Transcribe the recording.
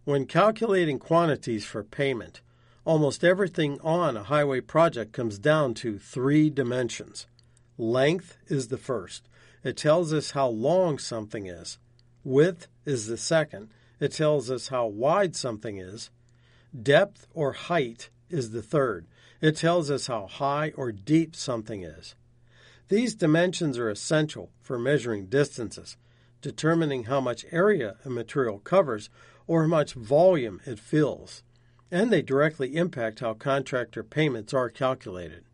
When calculating quantities for payment, almost everything on a highway project comes down to three dimensions. Length is the first. It tells us how long something is. Width is the second. It tells us how wide something is. Depth or height is the third. It tells us how high or deep something is. These dimensions are essential for measuring distances, determining how much area a material covers or how much volume it fills, and they directly impact how contractor payments are calculated.